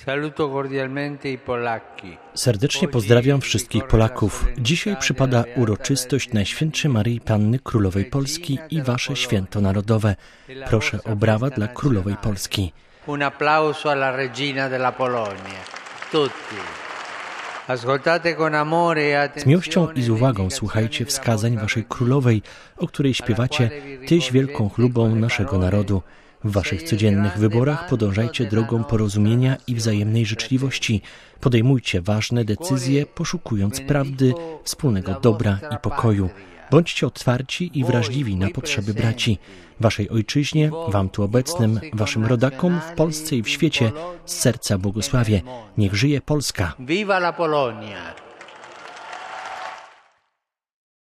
Saluto cordialmente i Polacchi. Serdecznie pozdrawiam wszystkich Polaków. Dzisiaj przypada uroczystość Najświętszej Maryi Panny Królowej Polski i wasze święto narodowe. Proszę o brawa dla Królowej Polski. Un applauso alla regina della Polonia. Tutti. Z miłością i z uwagą słuchajcie wskazań waszej królowej, o której śpiewacie: Tyś wielką chlubą naszego narodu. W waszych codziennych wyborach podążajcie drogą porozumienia i wzajemnej życzliwości. Podejmujcie ważne decyzje, poszukując prawdy, wspólnego dobra i pokoju. Bądźcie otwarci i wrażliwi na potrzeby braci. Waszej ojczyźnie, wam tu obecnym, waszym rodakom w Polsce i w świecie z serca błogosławię. Niech żyje Polska! Viva la Polonia!